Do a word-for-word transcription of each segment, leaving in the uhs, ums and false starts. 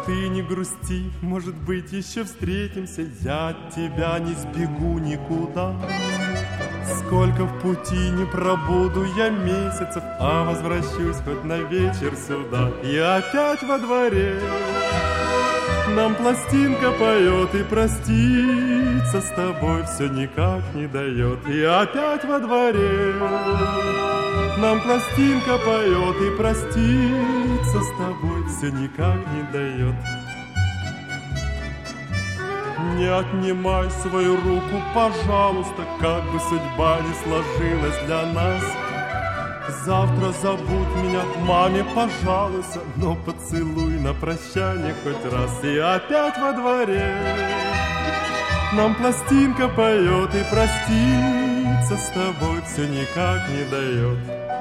Ты не грусти, может быть, еще встретимся. Я от тебя не сбегу никуда. Сколько в пути не пробуду я месяцев, а возвращусь хоть на вечер сюда. И опять во дворе нам пластинка поет, и проститься с тобой все никак не дает. И опять во дворе нам пластинка поет, и проститься с тобой все никак не дает. Не отнимай свою руку, пожалуйста, как бы судьба не сложилась для нас. Завтра забудь меня, маме пожалуйся, но поцелуй на прощание хоть раз. И опять во дворе нам пластинка поет, и проститься с тобой все никак не дает.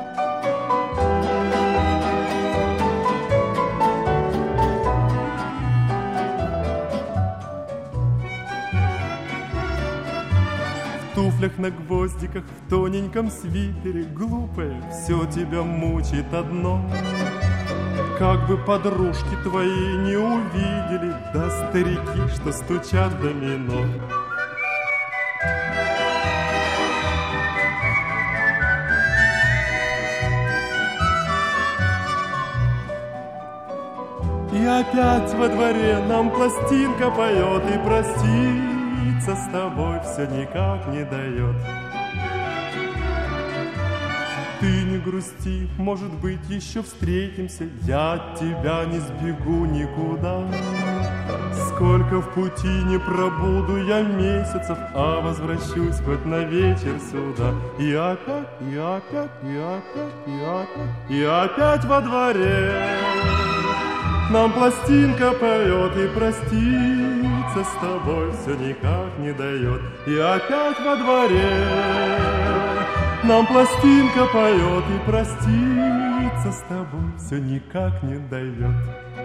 В туфлях на гвоздиках, в тоненьком свитере, глупая, все тебя мучает одно. Как бы подружки твои не увидели, да старики, что стучат в домино. И опять во дворе нам пластинка поет, и проститься с тобой все никак не дает. Ты не грусти, может быть, еще встретимся. Я от тебя не сбегу никуда. Сколько в пути не пробуду я месяцев, а возвращусь хоть на вечер сюда. И опять, и опять, и опять, и опять, и опять во дворе нам пластинка поет, и проститься с тобой все никак не дает. И опять во дворе нам пластинка поет, и проститься с тобой все никак не дает.